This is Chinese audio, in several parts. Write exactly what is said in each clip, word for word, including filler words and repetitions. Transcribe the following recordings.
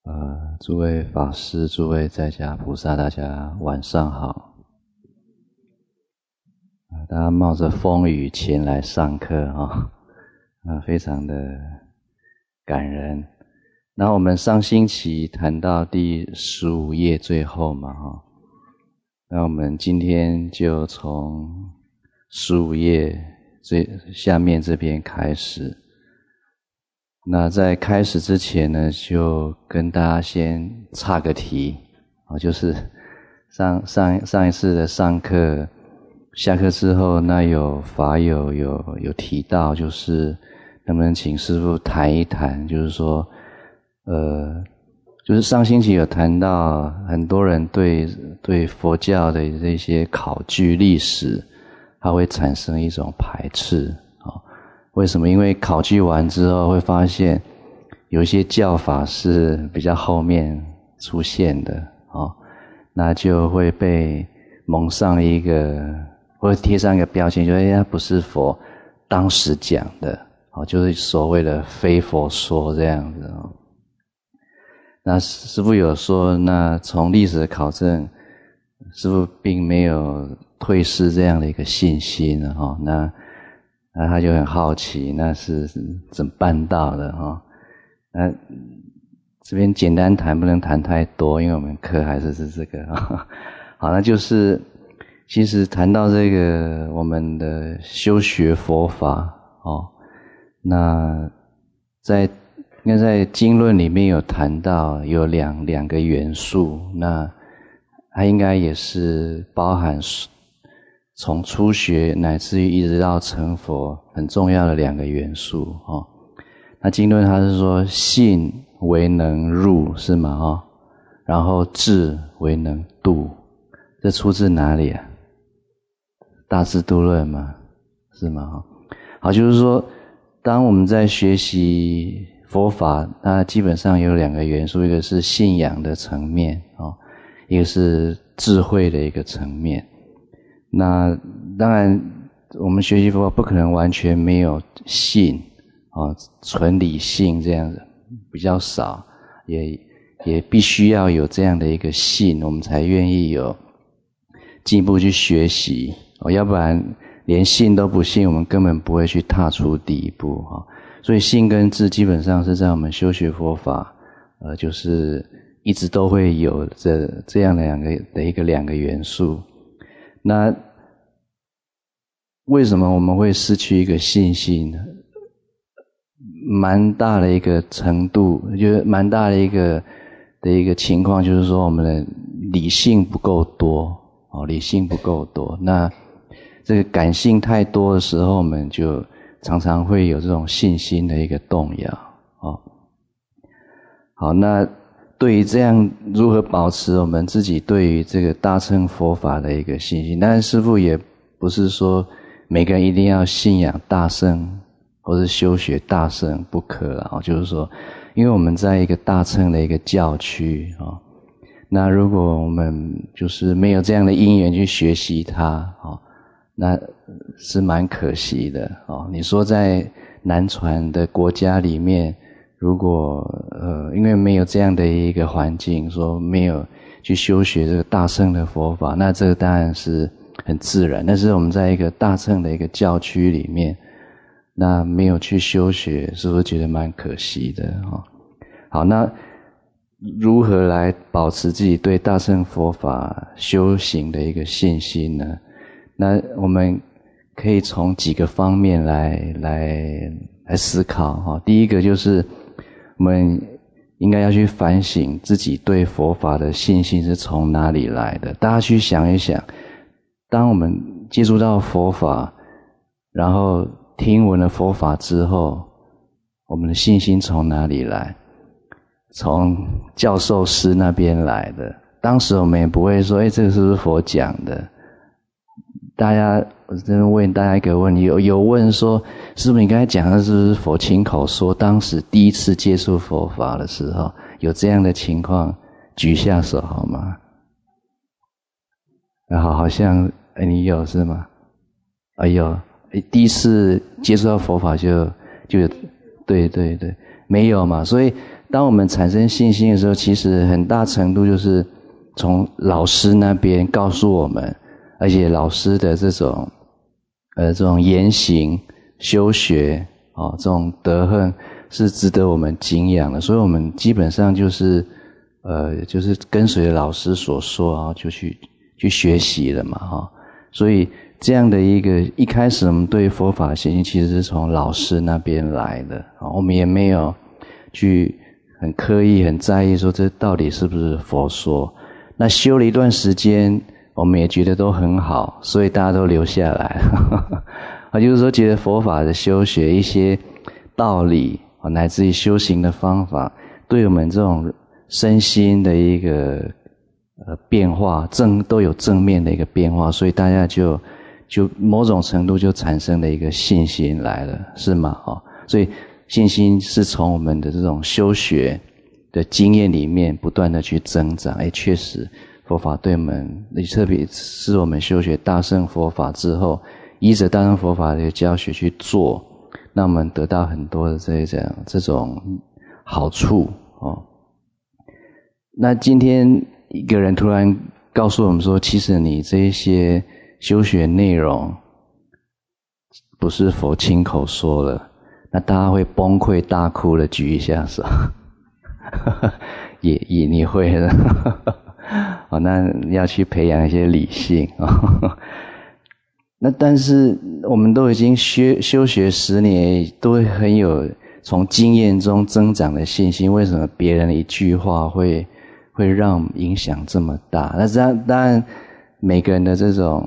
呃，诸位法师、诸位在家菩萨，大家晚上好。大家冒着风雨前来上课啊、哦，非常的感人。然后我们上星期谈到第十五页最后嘛，哈、哦，那我们今天就从十五页最下面这边开始。那在开始之前呢，就跟大家先岔个题，哦，就是上上上一次的上课，下课之后，那有法友有有提到，就是能不能请师父谈一谈，就是说，呃，就是上星期有谈到，很多人对对佛教的这些考据历史，它会产生一种排斥。为什么？因为考据完之后会发现有一些教法是比较后面出现的哦，那就会被蒙上一个或者贴上一个标签，就哎它不是佛当时讲的哦，就是所谓的非佛说这样子哦。那师父有说，那从历史的考证，师父并没有退失这样的一个信心哦，那那他就很好奇，那是怎么办到的哈、哦？那这边简单谈，不能谈太多，因为我们课还是是这个啊。好，那就是其实谈到这个我们的修学佛法哦，那在应该在经论里面有谈到有两两个元素，那它应该也是包含从初学乃至于一直到成佛很重要的两个元素哦。那经论它是说信为能入是吗哦，然后智为能度，这出自哪里啊？大智度论吗？是吗哦？好，就是说当我们在学习佛法，那基本上有两个元素，一个是信仰的层面哦，一个是智慧的一个层面。那当然我们学习佛法不可能完全没有信哦，纯理性这样子比较少，也也必须要有这样的一个信，我们才愿意有进一步去学习哦，要不然连信都不信，我们根本不会去踏出第一步哈。所以信跟智基本上是在我们修学佛法呃就是一直都会有这这样的两个的一个两个元素。那为什么我们会失去一个信心呢？蛮大的一个程度，就是蛮大的一个的一个情况，就是说我们的理性不够多哦，理性不够多。那这个感性太多的时候，我们就常常会有这种信心的一个动摇哦。好，那对于这样如何保持我们自己对于这个大乘佛法的一个信心，当然师父也不是说每个人一定要信仰大乘或是修学大乘不可啦，就是说因为我们在一个大乘的一个教区哦，那如果我们就是没有这样的因缘去学习它哦，那是蛮可惜的哦。你说在南传的国家里面，如果呃因为没有这样的一个环境，说没有去修学这个大乘的佛法，那这个当然是很自然。但是我们在一个大乘的一个教区里面，那没有去修学，是不是觉得蛮可惜的哦？好，那如何来保持自己对大乘佛法修行的一个信心呢？那我们可以从几个方面来来来思考哈。第一个就是我们应该要去反省自己对佛法的信心是从哪里来的。大家去想一想，当我们接触到佛法，然后听闻了佛法之后，我们的信心从哪里来？从教授师那边来的。当时我们也不会说，诶，这个是不是佛讲的？大家，我这边问大家一个问题，有有问说，师父你刚才讲的是不是佛亲口说，当时第一次接触佛法的时候，有这样的情况，举下手好吗？好，好像诶你有是吗？哎有，第一次接触到佛法就就有，对对对，没有嘛，所以当我们产生信心的时候，其实很大程度就是从老师那边告诉我们，而且老师的这种呃这种言行修学哦，这种德行是值得我们敬仰的，所以我们基本上就是呃就是跟随老师所说啊，就去去学习了嘛哈、哦。所以这样的一个一开始我们对佛法的信心其实是从老师那边来的啊，我们也没有去很刻意很在意说这到底是不是佛说。那修了一段时间，我们也觉得都很好，所以大家都留下来啊，就是说觉得佛法的修学一些道理啊，乃至于修行的方法，对我们这种身心的一个呃变化正都有正面的一个变化，所以大家就就某种程度就产生了一个信心来了，是吗？哦，所以信心是从我们的这种修学的经验里面不断的去增长。诶，确实佛法对我们，特别是我们修学大乘佛法之后，依着大乘佛法的教学去做，那我们得到很多的这种这种好处哦。那今天一个人突然告诉我们说，其实你这些修学内容不是佛亲口说了，那大家会崩溃大哭的举一下手也也你会的哦，那要去培养一些理性哦。那但是我们都已经修修学十年，都会很有从经验中增长的信心，为什么别人的一句话会会让影响这么大？那当然当然每个人的这种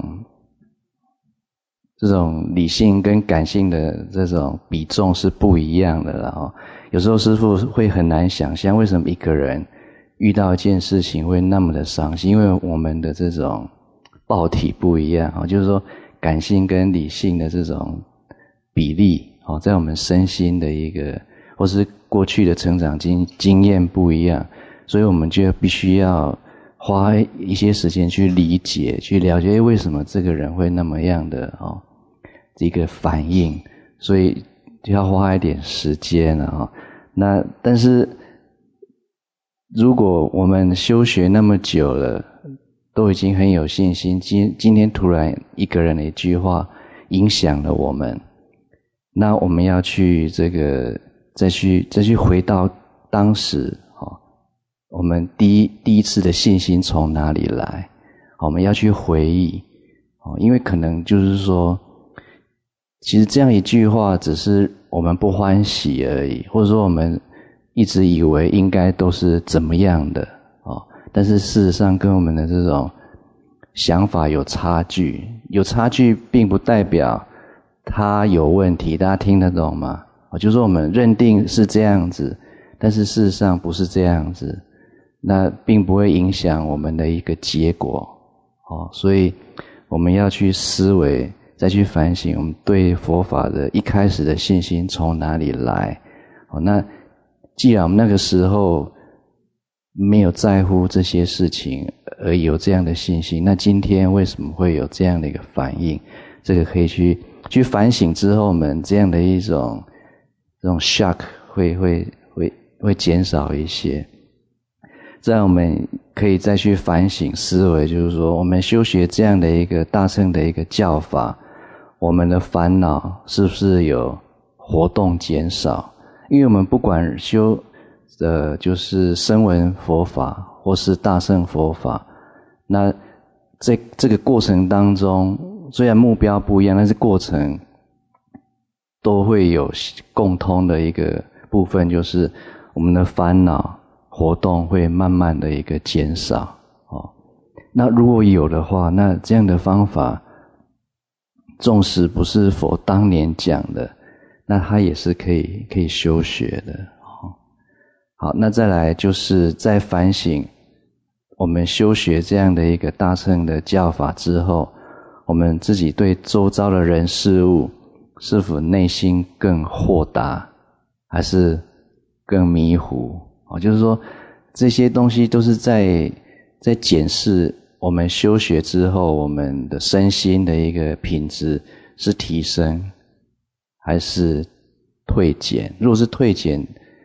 这种理性跟感性的这种比重是不一样的啦哦。有时候师父会很难想象，为什么一个人遇到一件事情会那么的伤心，因为我们的这种报体不一样哦，就是说感性跟理性的这种比例哦，在我们身心的一个或是过去的成长经经验不一样，所以我们就必须要花一些时间去理解去了解为什么这个人会那么样的哦一个反应，所以就要花一点时间了哦。那但是如果我们修学那么久了，都已经很有信心，今今天突然一个人的一句话影响了我们，那我们要去这个再去再去回到当时哦，我们第一第一次的信心从哪里来？我们要去回忆哦，因为可能就是说，其实这样一句话只是我们不欢喜而已，或者说我们一直以为应该都是怎么样的哦，但是事实上跟我们的这种想法有差距，有差距并不代表它有问题，大家听得懂吗？哦，就是说我们认定是这样子，但是事实上不是这样子，那并不会影响我们的一个结果哦，所以我们要去思维，再去反省我们对佛法的一开始的信心从哪里来哦。那既然我们那个时候没有在乎这些事情而有这样的信心，那今天为什么会有这样的一个反应？这个可以去去反省之后，我们这样的一种这种 shock 会会会会减少一些。这样我们可以再去反省思维，就是说我们修学这样的一个大乘的一个教法，我们的烦恼是不是有活动减少？因为我们不管修的就是声闻佛法或是大乘佛法，那这这个过程当中，虽然目标不一样，但是过程都会有共通的一个部分，就是我们的烦恼活动会慢慢的一个减少哦。那如果有的话，那这样的方法，纵使不是佛当年讲的，那它也是可以可以修学的哦。好，那再来就是在反省我们修学这样的一个大乘的教法之后，我们自己对周遭的人事物是否内心更豁达，还是更迷糊哦？就是说这些东西都是在在检视我们修学之后，我们的身心的一个品质是提升还是退减。如果是退减，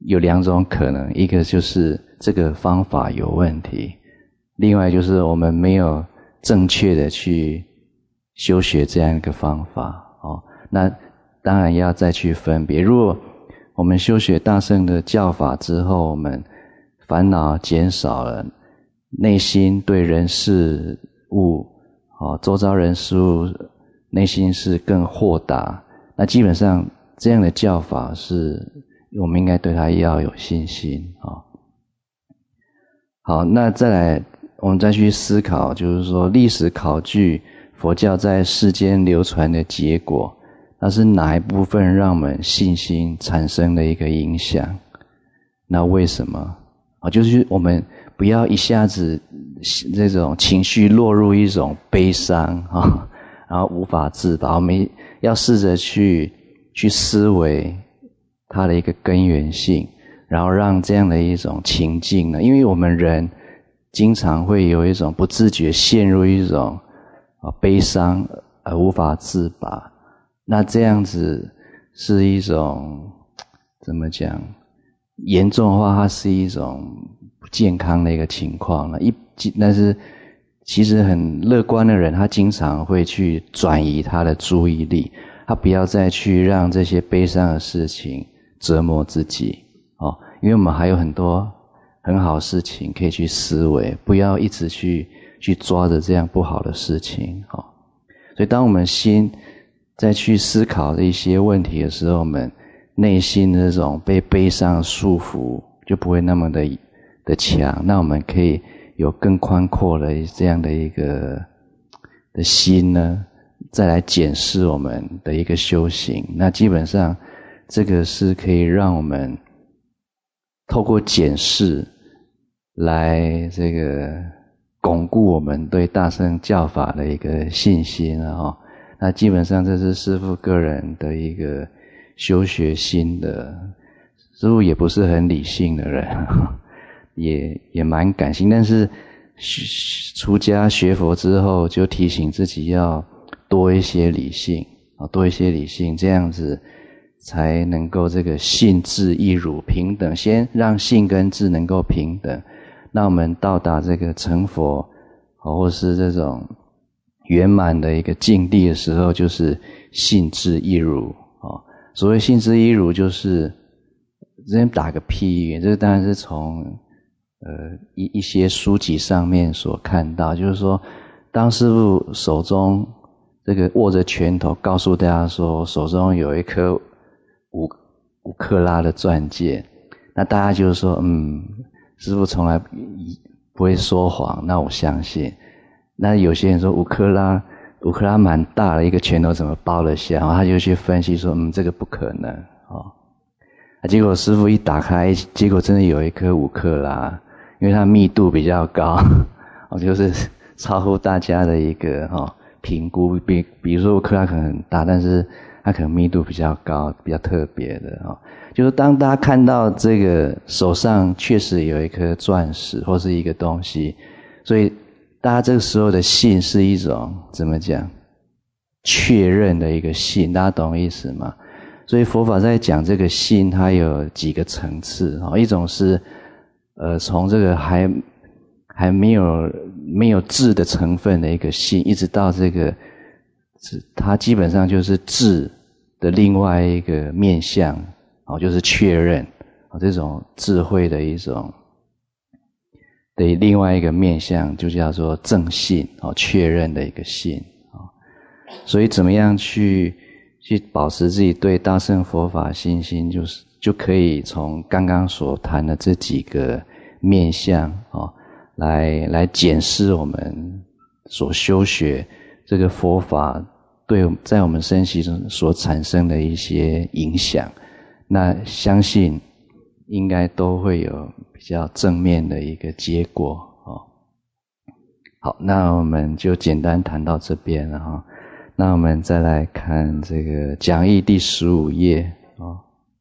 有两种可能，一个就是这个方法有问题，另外就是我们没有正确的去修学这样一个方法哦。那当然要再去分别。如果我们修学大乘的教法之后，我们烦恼减少了，内心对人事物哦，周遭人事物内心是更豁达，那基本上这样的教法是我们应该对它要有信心哦。好，那再来我们再去思考，就是说历史考据佛教在世间流传的结果，那是哪一部分让我们信心产生的一个影响？那为什么？啊，就是我们不要一下子这种情绪落入一种悲伤啊，然后无法自拔。我们要试着去去思维它的一个根源性，然后让这样的一种情境呢，因为我们人经常会有一种不自觉陷入一种啊悲伤而无法自拔。那这样子是一种怎么讲？严重的话，它是一种不健康的一个情况了。一但是其实很乐观的人，他经常会去转移他的注意力，他不要再去让这些悲伤的事情折磨自己哦。因为我们还有很多很好的事情可以去思维，不要一直去去抓着这样不好的事情哦。所以当我们心在去思考的一些问题的时候，我们内心的这种被悲伤束缚就不会那么的的强，那我们可以有更宽阔的这样的一个的心呢，再来检视我们的一个修行。那基本上这个是可以让我们透过检视来这个巩固我们对大乘教法的一个信心啊。那基本上这是师父个人的一个修学心的，师父也不是很理性的人，也也蛮感性，但是出家学佛之后就提醒自己要多一些理性啊，多一些理性，这样子才能够这个性智一如平等，先让性跟智能够平等，那我们到达这个成佛或是这种圆满的一个境地的时候，就是性智一如哦。所谓性智一如，就是这边打个譬喻，这当然是从呃一一些书籍上面所看到，就是说，当师父手中这个握着拳头，告诉大家说手中有一颗五五克拉的钻戒，那大家就说，嗯，师父从来不会说谎，那我相信。那有些人说五克拉，五克拉蛮大的一个拳头怎么包得下？然后他就去分析说，嗯，这个不可能哦。啊，结果师父一打开，结果真的有一颗五克拉，因为它密度比较高，哦，就是超乎大家的一个哦评估。比比如说五克拉可能很大，但是它可能密度比较高，比较特别的哦。就是当大家看到这个手上确实有一颗钻石或是一个东西，所以大家这个时候的信是一种怎么讲？确认的一个信，大家懂意思吗？所以佛法在讲这个信，它有几个层次哦。一种是呃从这个还还没有没有智的成分的一个信，一直到这个它基本上就是智的另外一个面向哦，就是确认哦，这种智慧的一种的另外一个面向就叫做正信哦，确认的一个信哦。所以怎么样去去保持自己对大乘佛法信心，就是就可以从刚刚所谈的这几个面向哦，来来检视我们所修学这个佛法对在我们身心中所产生的一些影响，那相信应该都会有比较正面的一个结果哦。好，那我们就简单谈到这边了哈。那我们再来看这个讲义第十五页哦。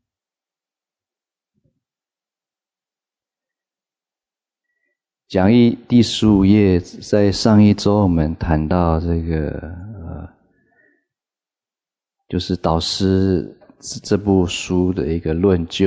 讲义第十五页，在上一周我们谈到这个呃，就是导师这部书的一个论就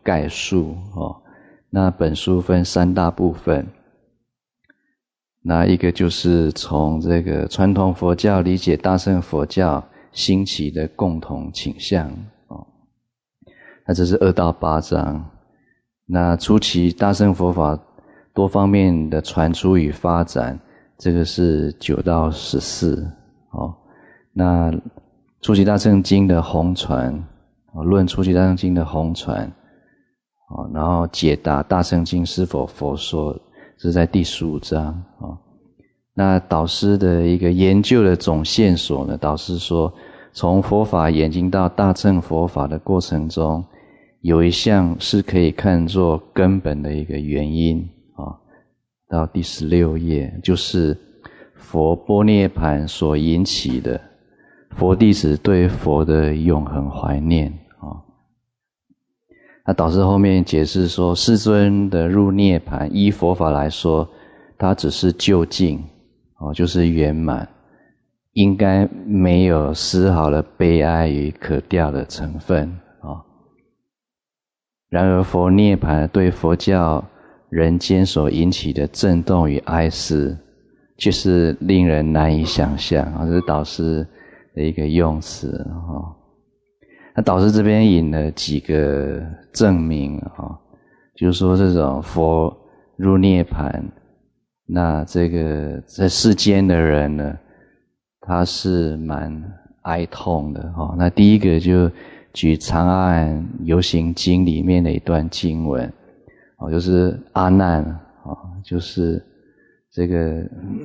概述哦。那本书分三大部分，那一个就是从这个传统佛教理解大乘佛教兴起的共同倾向哦。那这是二到八章。那初期大乘佛法多方面的传出与发展，这个是九到十四哦。那初期大乘经的红传，论初期大乘经的红传，然后解答大乘经是否佛说，这是在第十五章。那导师的一个研究的总线索呢，导师说从佛法演进到大乘佛法的过程中，有一项是可以看作根本的一个原因啊。到第十六页，就是佛般涅盘所引起的佛弟子对佛的永恒怀念啊。那导师后面解释说，世尊的入涅盘，依佛法来说，它只是究竟哦，就是圆满，应该没有丝毫的悲哀与可掉的成分啊。然而佛涅盘对佛教人间所引起的震动与哀思，却是令人难以想象啊。这是导师的一个用词啊。那导师这边引了几个证明啊，就是说这种佛入涅盘，那这个在世间的人呢，他是蛮哀痛的哦。那第一个就举长安游行经里面的一段经文哦，就是阿难哦，就是这个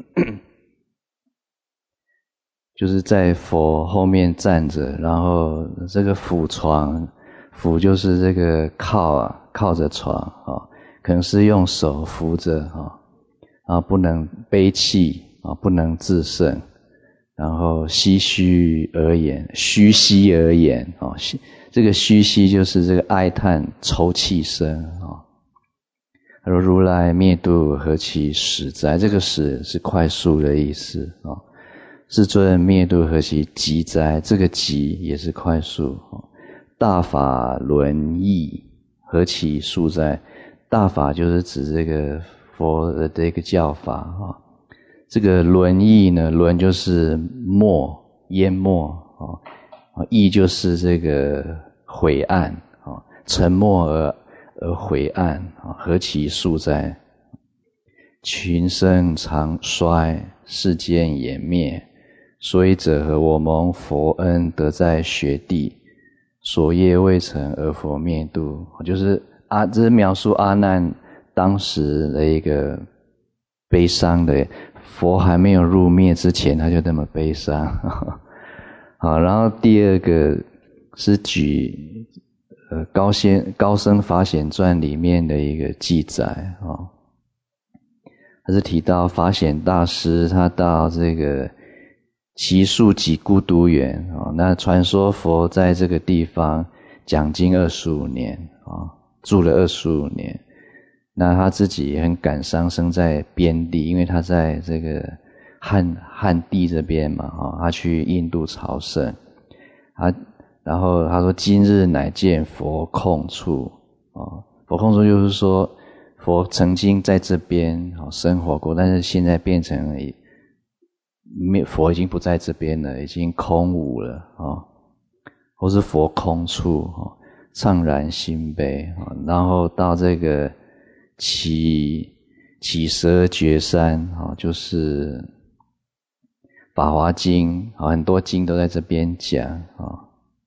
就是在佛后面站着，然后这个扶床，扶就是这个靠啊，靠着床啊，可能是用手扶着啊，然后不能悲泣啊，不能自胜，然后唏嘘而言，虚息而言啊，这个虚息就是这个哀叹抽泣声啊。他说如来灭度何其实在，这个实是快速的意思啊。世尊灭度何其急哉，这个急也是快速。大法轮益何其速哉，大法就是指这个佛的这个教法啊。这个轮益呢，轮就是没淹没啊，益就是这个晦暗啊，沉默而而晦暗啊，何其速哉。群生常衰，世间也灭。所以者何，我蒙佛恩得在学地，所业未成而佛灭度。就是啊，这是描述阿难当时的一个悲伤的，佛还没有入灭之前他就那么悲伤。好，然后第二个是举呃高仙高僧法显传里面的一个记载啊，他是提到法显大师他到这个祇树及孤独园啊，那传说佛在这个地方讲经二十五年啊，住了二十五年。那他自己也很感伤，生在边地，因为他在这个汉汉地这边嘛啊，他去印度朝圣，他然后他说今日乃见佛空处啊，佛空处就是说佛曾经在这边生活过，但是现在变成了佛已经不在这边了，已经空无了啊，或是佛空处啊，怅然心悲啊。然后到这个起起蛇绝山啊，就是法华经啊，很多经都在这边讲啊。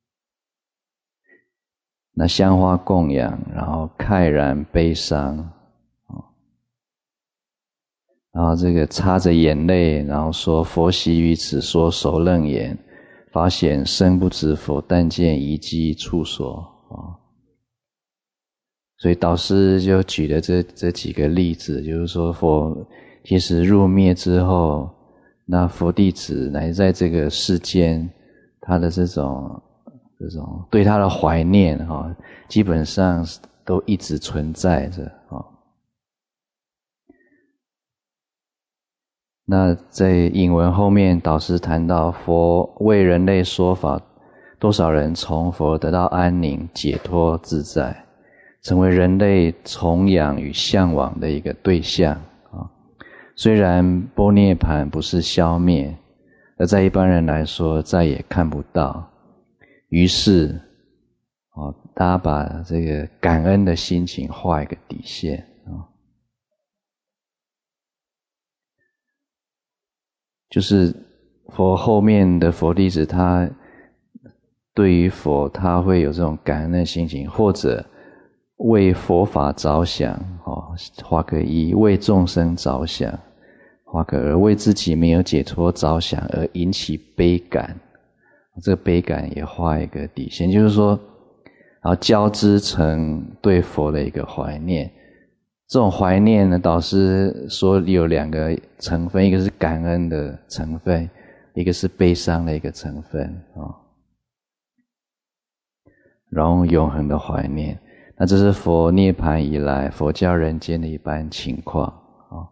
那香花供养，然后慨然悲伤。然后这个擦着眼泪，然后说佛习于此说首楞言，法显生不知佛，但见遗迹处所啊。所以导师就举了这这几个例子，就是说佛其实入灭之后，那佛弟子乃至在这个世间，他的这种这种对他的怀念啊，基本上都一直存在着啊。那在引文后面，导师谈到佛为人类说法，多少人从佛得到安宁、解脱、自在， 成为人类崇仰与向往的一个对象啊。虽然般涅槃不是消灭，而在一般人来说再也看不到，于是啊，大家把这个感恩的心情画一个底线啊。就是佛后面的佛弟子，他对于佛他会有这种感恩的心情，或者为佛法着想，哦，画个一；为众生着想，画个二；为自己没有解脱着想而引起悲感，这个悲感也画一个底线，就是说，然后交织成对佛的一个怀念。这种怀念呢，导师说有两个成分，一个是感恩的成分，一个是悲伤的一个成分啊。然后永恒的怀念，那这是佛涅槃以来佛教人间的一般情况啊。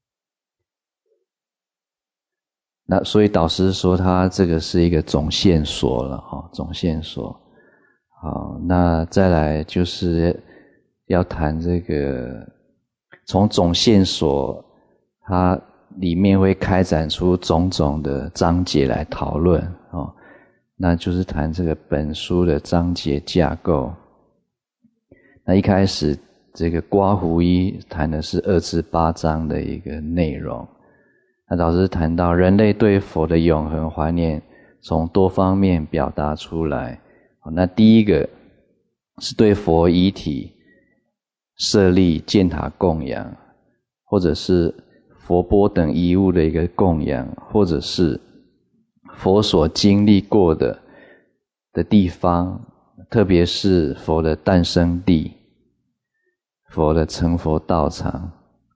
那所以导师说他这个是一个总线索了啊，总线索。好，那再来就是要谈这个。从总线索，它里面会开展出种种的章节来讨论哦，那就是谈这个本书的章节架构。那一开始这个刮胡一谈的是二至八章的一个内容，那导师谈到人类对佛的永恒怀念，从多方面表达出来。那第一个是对佛遗体设立建塔供养，或者是佛钵等遗物的一个供养，或者是佛所经历过的的地方，特别是佛的诞生地、佛的成佛道场、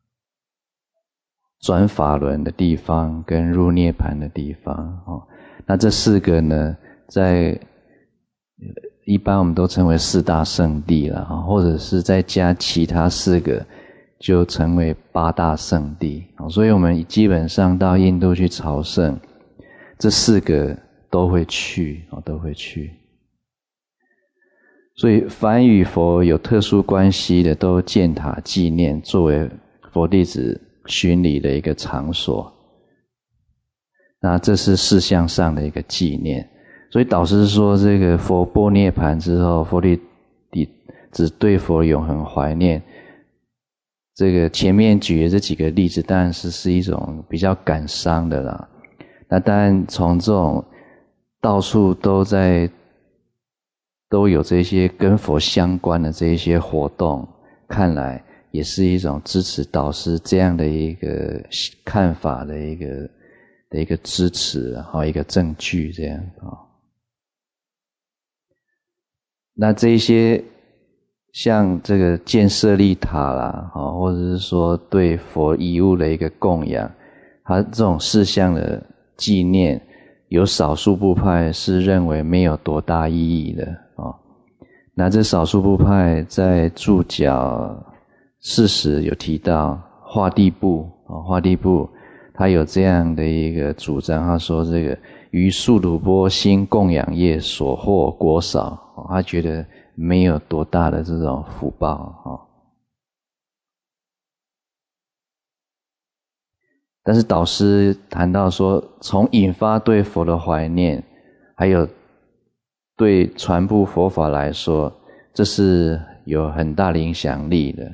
转法轮的地方跟入涅槃的地方哦。那这四个呢，在一般我们都称为四大圣地啦，或者是再加其他四个就成为八大圣地。所以我们基本上到印度去朝圣，这四个都会去，都会去。所以凡与佛有特殊关系的，都建塔纪念，作为佛弟子巡礼的一个场所。那这是事项上的一个纪念。所以导师说，这个佛般涅槃之后，佛弟子对佛永恒怀念。这个前面举的这几个例子，当然是是一种比较感伤的啦。那当然从这种到处都在都有这些跟佛相关的这一些活动，看来也是一种支持导师这样的一个看法的一个的一个支持，好一个证据这样啊。那这一些像这个建舍利塔啦，或者是说对佛遗物的一个供养，它这种事项的纪念，有少数部派是认为没有多大意义的哦。那这少数部派在注脚四十有提到化地部哦，化地部他有这样的一个主张，他说这个于宿鲁波心供养业所获果少，他觉得没有多大的这种福报。但是导师谈到说，从引发对佛的怀念，还有对传播佛法来说，这是有很大的影响力的。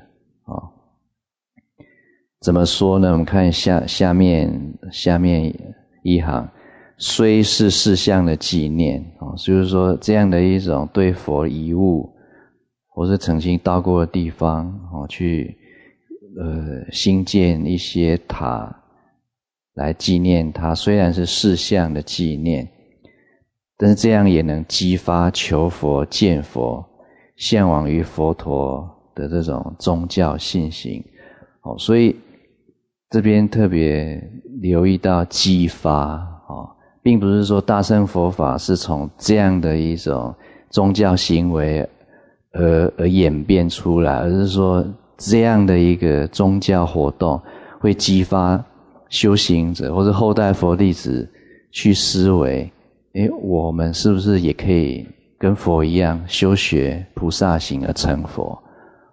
怎么说呢？我们看下下面下面一行，虽是事项的纪念，就是说这样的一种对佛遗物，或是曾经到过的地方，去呃兴建一些塔来纪念它，虽然是事项的纪念，但是这样也能激发求佛、见佛、向往于佛陀的这种宗教信心。所以这边特别留意到激发，哦，并不是说大乘佛法是从这样的一种宗教行为而而演变出来，而是说这样的一个宗教活动会激发修行者或者后代佛弟子去思维，诶，我们是不是也可以跟佛一样修学菩萨行而成佛？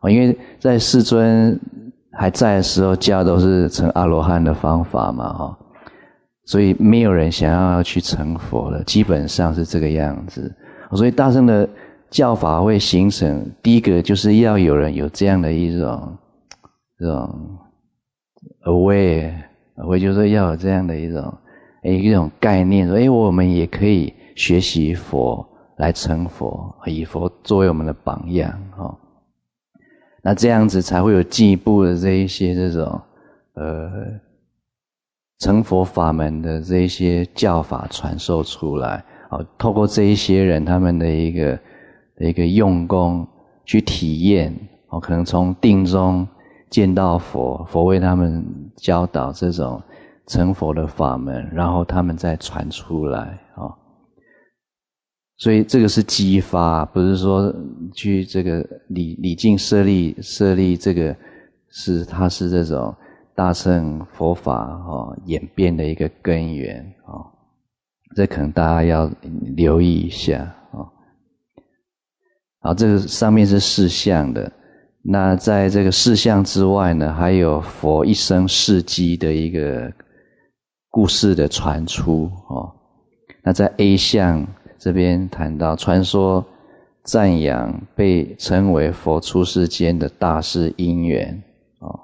因为在世尊还在的时候，教都是成阿罗汉的方法嘛，所以没有人想要去成佛了，基本上是这个样子。所以大乘的教法会形成，第一个就是要有人有这样的一种这种 aware， aware 就是说要有这样的一种一种概念，说诶我们也可以学习佛来成佛，以佛作为我们的榜样哦。那这样子才会有进一步的这一些这种呃成佛法门的这一些教法传授出来，哦，透过这一些人他们的一个的一个用功去体验，哦，可能从定中见到佛，佛为他们教导这种成佛的法门，然后他们再传出来，哦。所以这个是激发，不是说去这个礼礼敬设立设立这个是它是这种大乘佛法哦演变的一个根源哦，这可能大家要留意一下哦。好，这个上面是事相的，那在这个事相之外呢，还有佛一生事迹的一个故事的传出哦。那在 A 相这边谈到传说赞扬被称为佛出世间的大事因缘哦，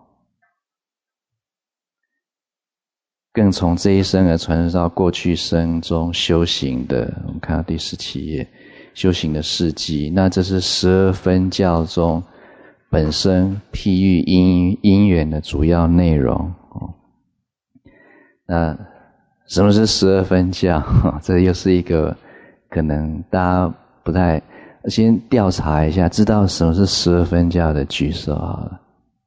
更从这一生而传授到过去生中修行的，我们看到第十七页修行的事迹。那这是十二分教中本身譬喻因因缘的主要内容哦。那什么是十二分教？这又是一个可能大家不太，先调查一下，知道什么是十二分教的举手好了。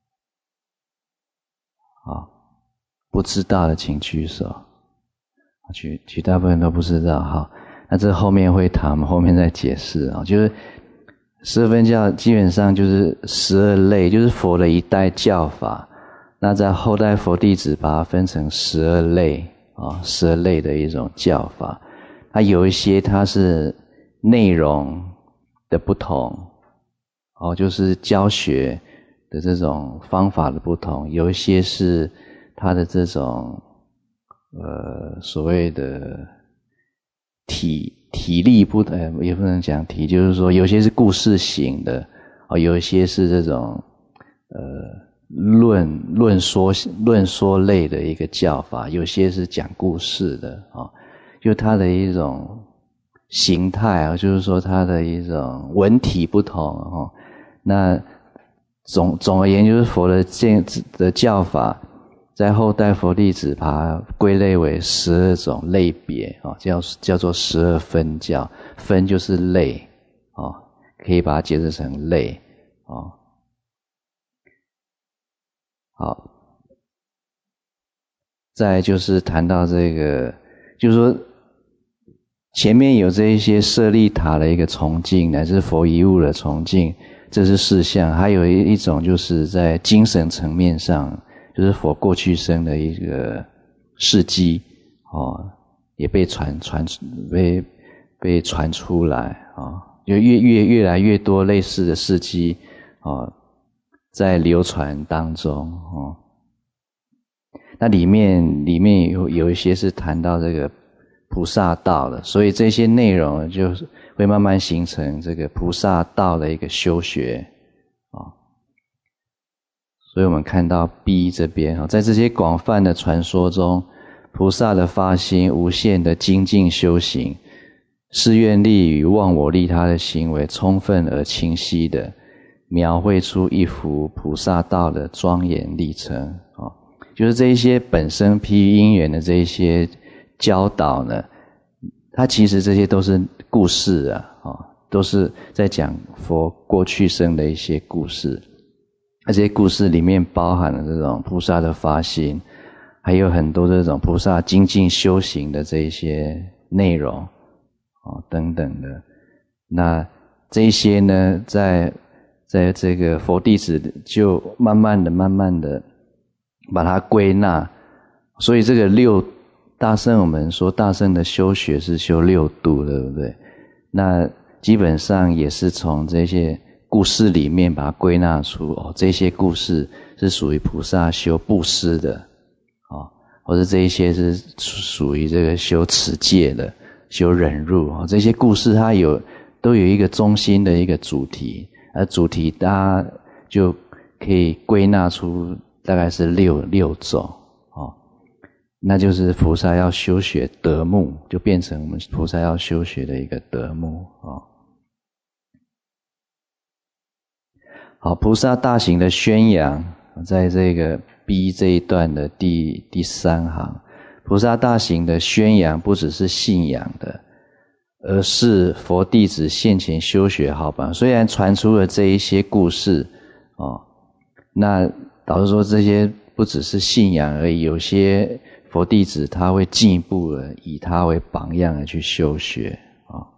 好，不知道的请举手。举举大部分都不知道，好，那这后面会谈，我们后面再解释啊。就是十二分教基本上就是十二类，就是佛的一代教法。那在后代佛弟子把它分成十二类啊，十二类的一种教法。它有一些它是内容的不同，哦，就是教学的这种方法的不同，有一些是它的这种呃所谓的体体力不呃也不能讲体，就是说有些是故事型的，哦，有一些是这种呃论论说论说类的一个教法，有些是讲故事的啊。哦，就它的一种形态啊，就是说它的一种文体不同哦。那总总而言之，就是佛的见的教法，在后代佛弟子把它归类为十二种类别哦，叫叫做十二分教。分就是类哦，可以把它解释成类哦。好，再来就是谈到这个，就是说前面有这一些舍利塔的一个崇敬，乃至佛遗物的崇敬，这是事相。还有一种就是在精神层面上，就是佛过去生的一个事迹哦，也被传传被被传出来哦，就越越越来越多类似的事迹哦，在流传当中哦。那里面里面有有一些是谈到这个菩萨道的，所以这些内容就会慢慢形成这个菩萨道的一个修学啊。所以我们看到 B 这边啊，在这些广泛的传说中，菩萨的发心无限的精进修行，誓愿力与忘我利他的行为充分而清晰的描绘出一幅菩萨道的庄严历程啊。就是这一些本身譬喻因缘的这一些教导呢，它其实这些都是故事啊，哦，都是在讲佛过去生的一些故事。而这些故事里面包含了这种菩萨的发心，还有很多这种菩萨精进修行的这一些内容哦等等的。那这一些呢，在在这个佛弟子就慢慢的、慢慢的把它归纳。所以这个六大乘，我们说大乘的修学是修六度，对不对？那基本上也是从这些故事里面把它归纳出哦，这些故事是属于菩萨修布施的哦，或者这一些是属于这个修持戒的、修忍辱哦，这些故事它有都有一个中心的一个主题，而主题大家就可以归纳出大概是六六种哦，那就是菩萨要修学德目，就变成我们菩萨要修学的一个德目哦。好，菩萨大行的宣扬，在这个 B 这一段的第第三行，菩萨大行的宣扬不只是信仰的，而是佛弟子现前修学好榜。虽然传出了这一些故事哦，那导致说这些不只是信仰而已，有些佛弟子他会进一步的以他为榜样的去修学啊、哦。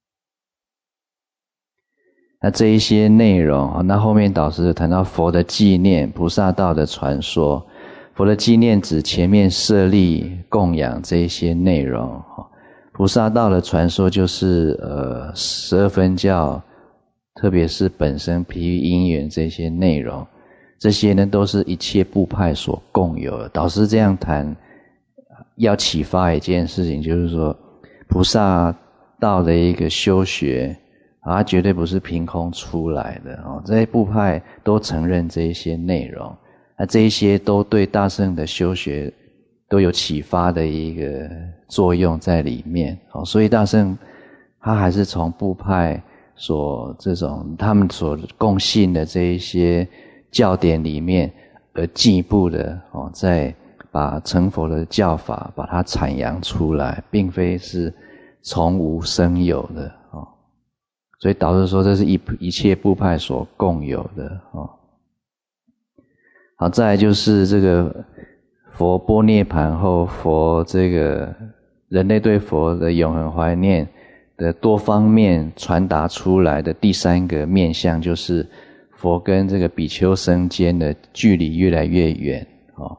那这一些内容，那后面导师谈到佛的纪念、菩萨道的传说。佛的纪念指前面设立供养这一些内容，菩萨道的传说就是呃十二分教，特别是本身譬喻因缘这些内容，这些呢都是一切部派所共有的。导师这样谈，要启发一件事情，就是说菩萨道的一个修学，它绝对不是凭空出来的哦。这些部派都承认这一些内容，那这一些都对大乘的修学都有启发的一个作用在里面哦。所以大乘它还是从部派所这种他们所共信的这一些教典里面，而进一步的哦，再把成佛的教法把它阐扬出来，并非是从无生有的哦。所以导致说这是一一切部派所共有的哦。好，再来就是这个佛般涅盘后，佛这个人类对佛的永恒怀念的多方面传达出来的第三个面向，就是佛跟这个比丘僧间的距离越来越远哦。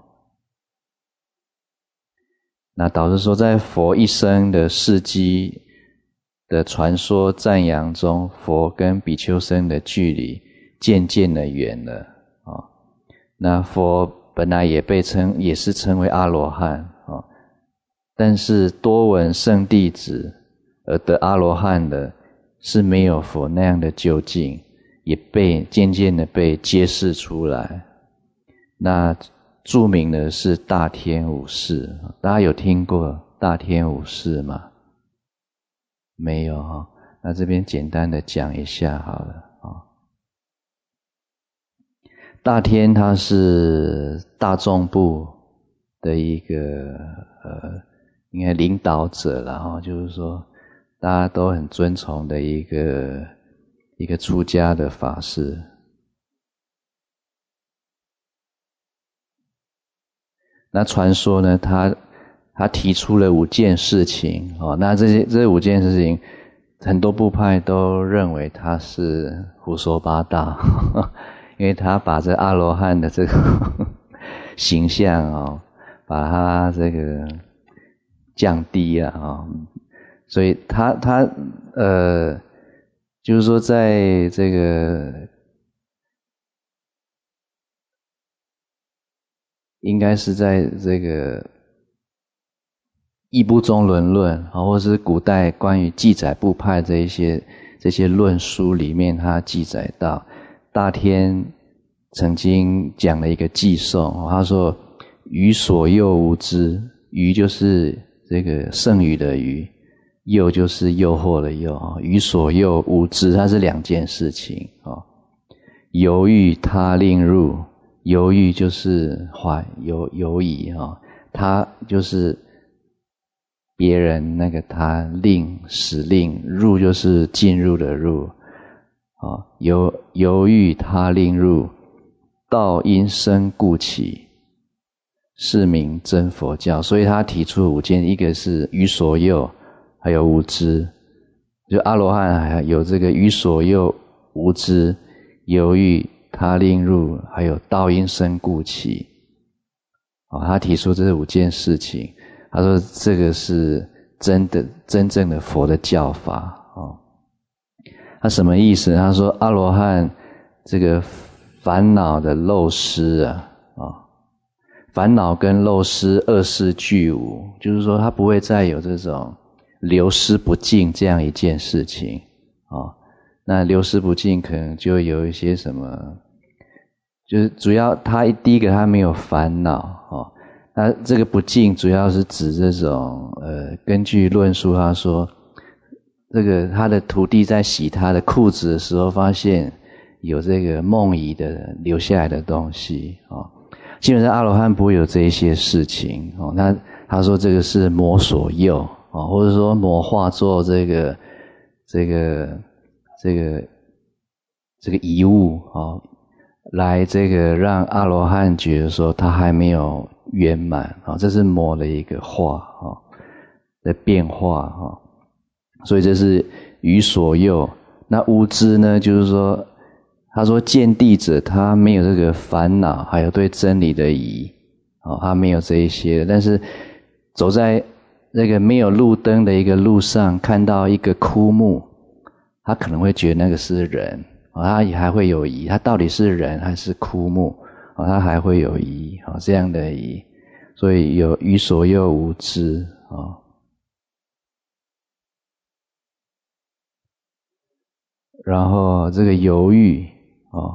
那导致说在佛一生的事迹的传说赞扬中，佛跟比丘僧的距离渐渐的远了啊、哦。那佛本来也被称也是称为阿罗汉啊、哦，但是多闻圣弟子而得阿罗汉的是没有佛那样的究竟，也被渐渐的被揭示出来。那著名的是大天武士，大家有听过大天武士吗？没有哈，那这边简单的讲一下好了啊。大天他是大众部的一个呃，应该领导者啦哈，就是说大家都很尊崇的一个一个出家的法师。那传说呢，他他提出了五件事情哦，那这些这五件事情，很多部派都认为他是胡说八道，呵呵，因为他把这阿罗汉的这个呵呵形象哦，把他这个降低了哦，所以他他呃，就是说在这个应该是在这个异部中轮论啊，或是古代关于记载部派这一些这些论书里面，他记载到大天曾经讲了一个偈颂，他说余所诱无知，余就是这个剩余的余，诱就是诱惑的诱啊，余所诱无知，它是两件事情啊。犹豫他令入，犹豫就是怀犹犹疑啊，他就是别人那个他令使令，入就是进入的入啊，犹犹豫他令入，道因生故起，是名真佛教。所以他提出五件，一个是余所诱，还有无知，就阿罗汉还有这个余所诱、无知、犹豫他令入，还有道因生故起。哦，他提出这五件事情，他说这个是真的真正的佛的教法哦。 他什么意思？他说阿罗汉这个烦恼的漏失啊，啊，烦恼跟漏失二世俱无，就是说他不会再有这种流失不尽这样一件事情啊。那流失不尽可能就有一些什么，就是主要他第一个他没有烦恼啊。那这个不净主要是指这种呃，根据论述他说，这个他的徒弟在洗他的裤子的时候，发现有这个梦遗的留下来的东西啊、哦。基本上阿罗汉不会有这一些事情哦。那他说这个是魔所诱啊、哦，或者说魔化作这个这个这个这个遗物啊、哦，来这个让阿罗汉觉得说他还没有圆满啊、哦，这是魔的一个化啊、哦、的变化啊、哦。所以这是于所诱。那无知呢，就是说他说见地者他没有这个烦恼还有对真理的疑、哦、他没有这一些，但是走在这个没有路灯的一个路上，看到一个枯木，他可能会觉得那个是人、哦、他也还会有疑，他到底是人还是枯木、哦、他还会有疑、哦、这样的疑。所以有于所诱无知啊、哦。然后这个犹豫哦，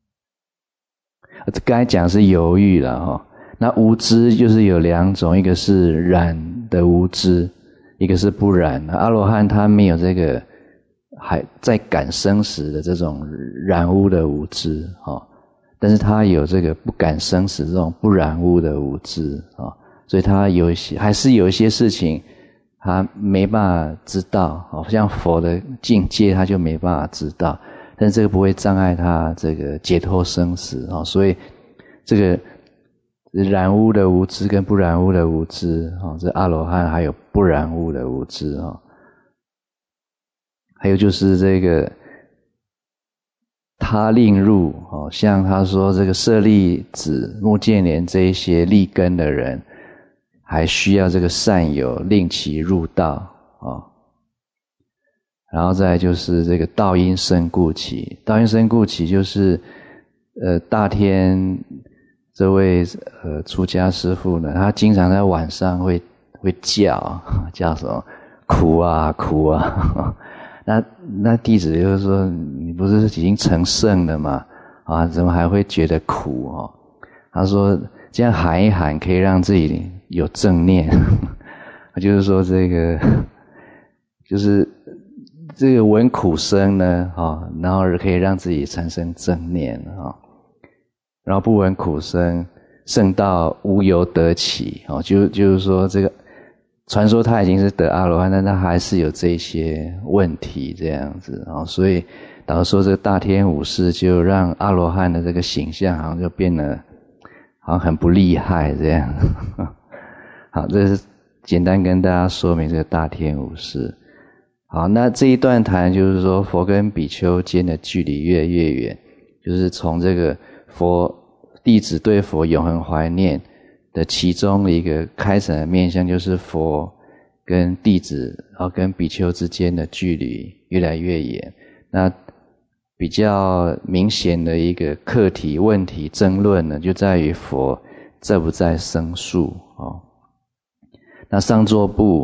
刚才讲是犹豫了哈、哦。那无知就是有两种，一个是染的无知，一个是不染。阿罗汉他没有这个还在感生死的这种染污的无知哦，但是他有这个不感生死这种不染污的无知哦，所以他有一些还是有一些事情他没办法知道，好像佛的境界他就没办法知道，但是这个不会障碍他这个解脱生死，所以这个染污的无知跟不染污的无知，这阿罗汉还有不染污的无知，还有就是这个他令入，像他说这个舍利子、目犍连这一些立根的人，还需要这个善友令其入道啊、哦，然后再来就是这个道因生故起，道因生故起就是呃大天这位呃出家师父呢，他经常在晚上会会叫叫什么苦啊苦啊，那那弟子就是说你不是已经成圣了吗？啊，怎么还会觉得苦哦？他说这样喊一喊可以让自己有正念，就是说这个就是这个闻苦声呢，啊，然后可以让自己产生正念啊，然后不闻苦声，圣道无由得起，哦，就就是说这个传说他已经是得阿罗汉，但他还是有这些问题这样子啊，所以导致说这个大天武士就让阿罗汉的这个形象好像就变得好像很不厉害这样。好，这是简单跟大家说明这个大天武士。好，那这一段谈就是说佛跟比丘间的距离越来越远，就是从这个佛弟子对佛永恒怀念的其中的一个开始的面向，就是佛跟弟子然后跟比丘之间的距离越来越远。那比较明显的一个课题问题争论呢，就在于佛在不在生数哦。那上座部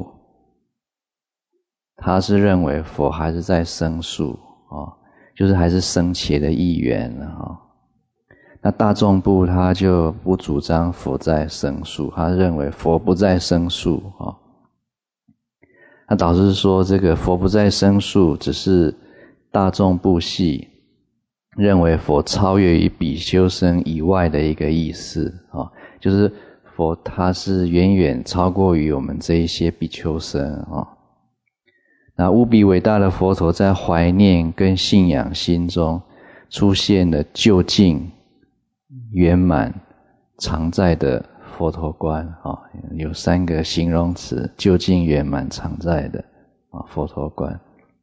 他是认为佛还是在生数哦，就是还是生前的一员哦。那大众部他就不主张佛在生数，他认为佛不在生数哦。那导致说这个佛不在生数只是大众部系认为佛超越于比丘僧以外的一个意思哦，就是佛他是远远超过于我们这一些比丘僧哦。那无比伟大的佛陀在怀念跟信仰心中出现了究竟圆满常在的佛陀观哦，有三个形容词：究竟圆满常在的啊佛陀观。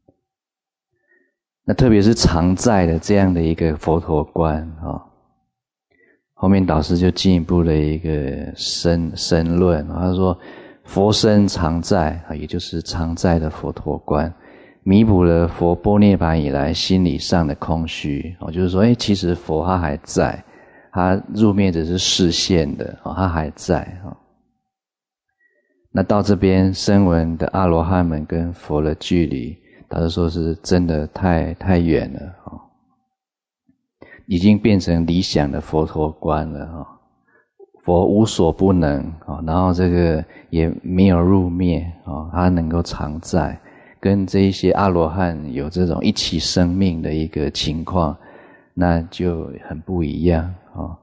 那特别是常在的这样的一个佛陀观啊，后面导师就进一步的一个深深论，他说佛身常在啊，也就是常在的佛陀观， 弥补了佛般涅槃以来心理上的空虚，哦，就是说，哎，其实佛他还在，他入灭只是示现的，哦，他还在，哦。那到这边声闻的阿罗汉们跟佛的距离，他就说是真的太太远了，哦，已经变成理想的佛陀观了，哦，佛无所不能，哦，然后这个也没有入灭，哦，他能够常在，跟这一些阿罗汉有这种一起生命的一个情况，那就很不一样，哦。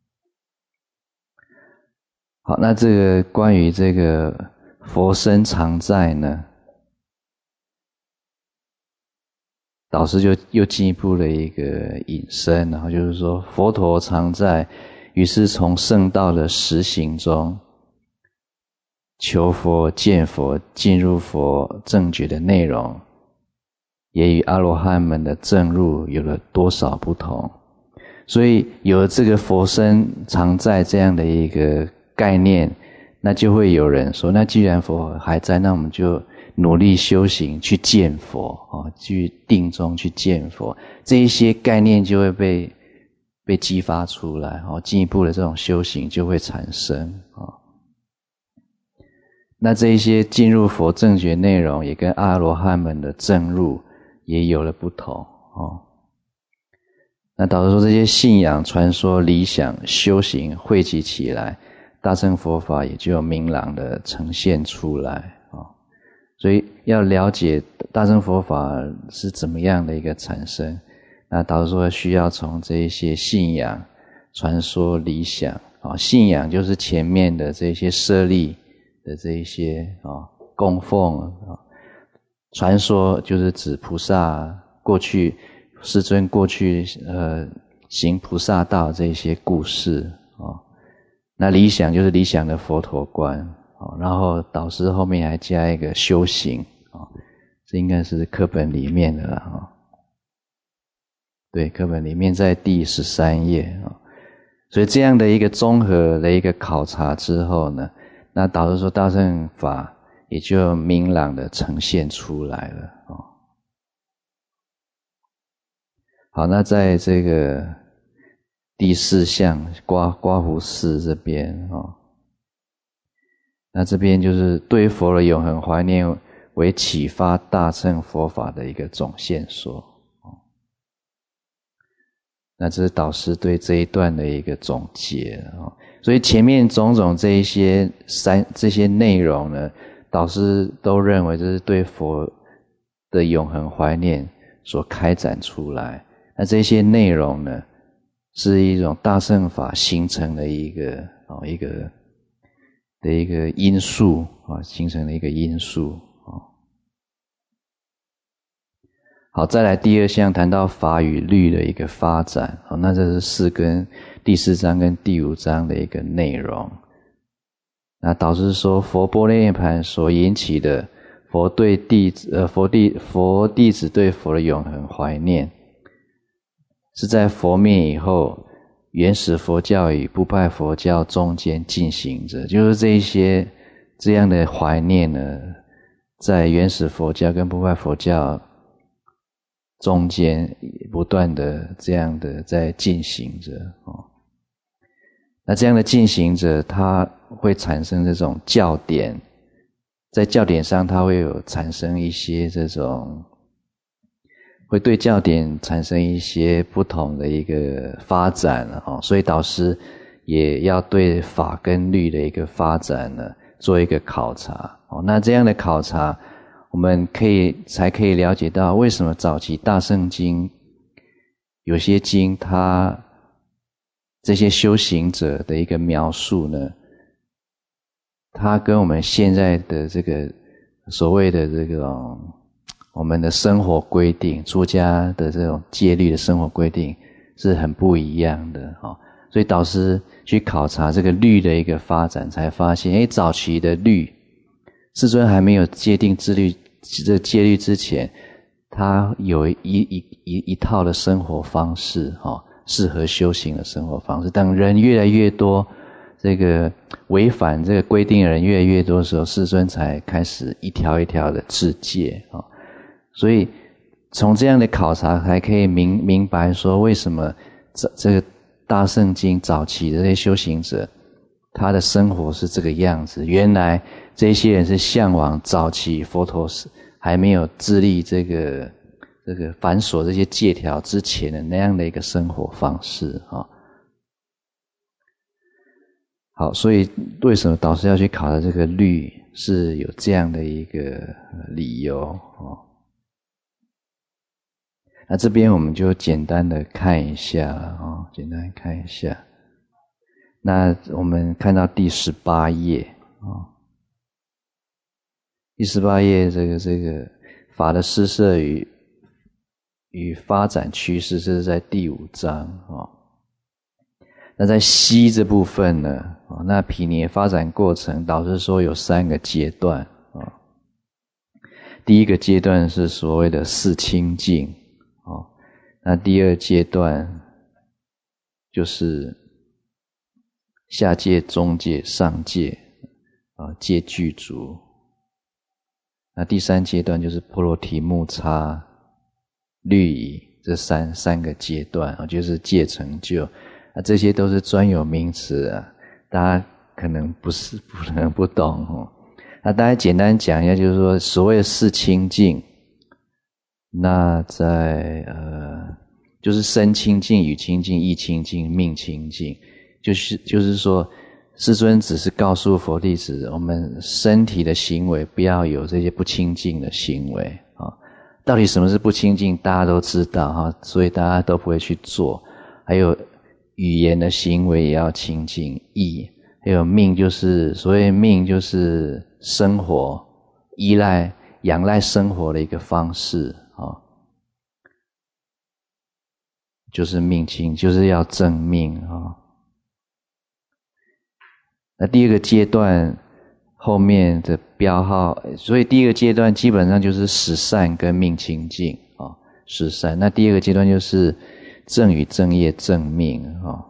好，那这个关于这个佛身常在呢，导师就又进一步的一个引申，然后就是说佛陀常在，于是从圣道的实行中求佛见佛进入佛正觉的内容，也与阿罗汉们的正入有了多少不同。所以有了这个佛身常在这样的一个概念，那就会有人说，那既然佛还在，那我们就努力修行去见佛，哦，去定中去见佛，这一些概念就会被被激发出来，哦，进一步的这种修行就会产生，哦。那这一些进入佛正觉内容也跟阿罗汉们的正入也有了不同，哦。那导致说这些信仰、传说、理想、修行汇集起来，大乘佛法也就有明朗的呈现出来，哦。所以要了解大乘佛法是怎么样的一个产生，那导致说需要从这一些信仰、传说、理想，哦，信仰就是前面的这些舍利的这一些，哦，供奉，哦，传说就是指菩萨过去世尊过去呃行菩萨道这些故事，哦。那理想就是理想的佛陀观，哦，然后导师后面还加一个修行，哦，这应该是课本里面的啦，哦。对，课本里面在第十三页，哦。所以这样的一个综合的一个考察之后呢，那导致说大乘法也就明朗的呈现出来了，哦。好，那在这个第四项刮刮胡四这边，哦，那这边就是对佛的永恒怀念为启发大乘佛法的一个总线索，哦。那这是导师对这一段的一个总结，哦。所以前面种种这一些三这些内容呢，导师都认为这是对佛的永恒怀念所开展出来。那这些内容呢，是一种大乘法形成的一个，哦，一个的一个因素，哦，形成的一个因素，哦。好，再来第二项谈到法与律的一个发展，哦，那这是四跟第四章跟第五章的一个内容。那导师说佛般涅槃所引起的佛对弟子呃佛弟佛弟子对佛的永恒怀念，是在佛灭以后原始佛教与不败佛教中间进行着，就是这一些这样的怀念呢，在原始佛教跟不败佛教中间不断的这样的在进行着，哦。那这样的进行着，它会产生这种教典，在教典上它会有产生一些这种会对教典产生一些不同的一个发展，哦，所以导师也要对法跟律的一个发展呢做一个考察，哦。那这样的考察我们可以才可以了解到为什么早期大乘经有些经它这些修行者的一个描述呢，它跟我们现在的这个所谓的这种我们的生活规定，出家的这种戒律的生活规定是很不一样的，哦。所以导师去考察这个律的一个发展，才发现诶早期的律，世尊还没有界定自律这个戒律之前，他有一一一一套的生活方式，哦，适合修行的生活方式。当人越来越多，这个违反这个规定的人越来越多的时候，世尊才开始一条一条的制戒，哦。 所以从这样的考察还可以明明白说，为什么这这个大圣经早期的这些修行者，他的生活是这个样子。原来这些人是向往早期佛陀还没有自立这个这个繁琐这些戒条之前的那样的一个生活方式啊。好，所以为什么导师要去考察这个律，是有这样的一个理由哦。那这边我们就简单的看一下啊，简单看一下。那我们看到第十八页啊，第十八页这个这个法的施设与与发展趋势，这是在第五章啊。那在西这部分呢，啊，那毗尼发展过程，导师说有三个阶段啊。第一个阶段是所谓的四清净啊，那第二阶段就是下界、中界、上界啊，界具足。那第三阶段就是波罗提木叉、律仪这三三个阶段啊，就是界成就。啊，这些都是专有名词啊，大家可能不是不能不懂哦。那大家简单讲一下，就是说所谓的四清净，那在呃，就是身清净、语清净、意清净、命清净，就是就是说，世尊只是告诉佛弟子，我们身体的行为不要有这些不清净的行为啊。到底什么是不清净，大家都知道哈，所以大家都不会去做。还有语言的行为也要清净，意还有命，就是所谓命就是生活依赖仰赖生活的一个方式啊，就是命清，就是要正命啊。那第二个阶段后面的标号，所以第一个阶段基本上就是十善跟命清净啊，十善。那第二个阶段就是正语、正业、正命啊。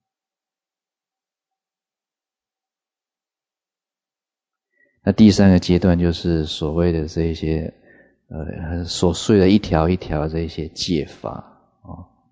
那第三个阶段就是所谓的这些呃琐碎的一条一条这些戒法啊。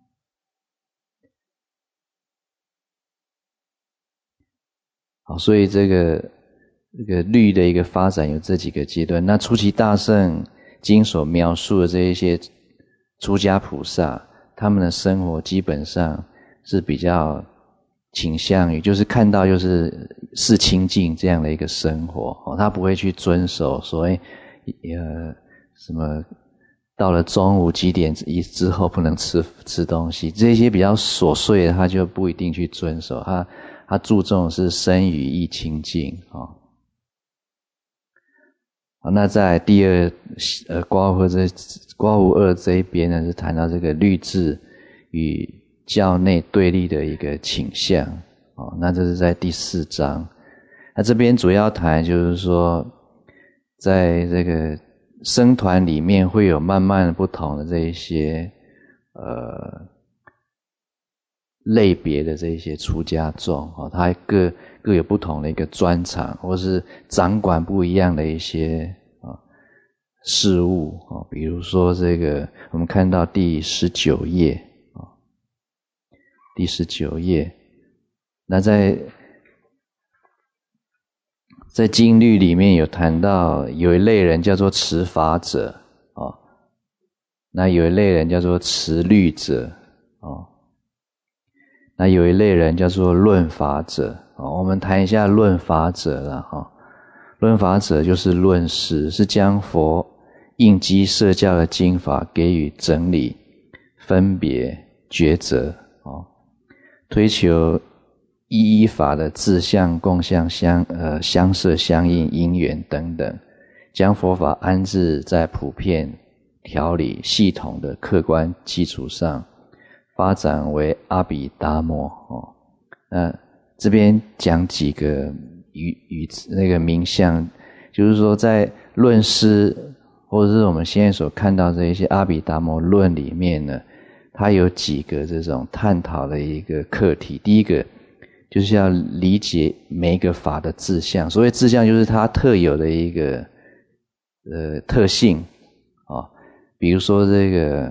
好，所以这个这个律的一个发展有这几个阶段。那初期大圣经所描述的这一些出家菩萨，他们的生活基本上是比较倾向于就是看到就是四清净这样的一个生活哦，他不会去遵守所谓呃什么到了中午几点之后不能吃吃东西，这些比较琐碎的他就不一定去遵守，他他注重的是身语意清净哦。好，那在第二呃刮胡这刮胡二这一边呢，是谈到这个律制与教内对立的一个倾向哦，那这是在第四章。那这边主要谈就是说，在这个僧团里面会有慢慢不同的这一些呃类别的这一些出家众哦，他各各有不同的一个专长，或是掌管不一样的一些啊事物哦，比如说这个我们看到第十九页啊，第十九页，那在在经律里面有谈到有一类人叫做持法者哦，那有一类人叫做持律者哦。那有一类人叫做论法者哦，我们谈一下论法者啦哈。论法者就是论师，是将佛应机摄教的经法给予整理、分别、抉择哦，推求一一法的自相、共相、相呃相摄、相应、因缘等等，将佛法安置在普遍、条理、系统的客观基础上。发展为阿毗达摩哦，那这边讲几个语语那个名相，就是说在论师或者是我们现在所看到这一些阿毗达摩论里面呢，它有几个这种探讨的一个课题。第一个就是要理解每一个法的自相，所谓自相就是它特有的一个呃特性哦。 比如说这个，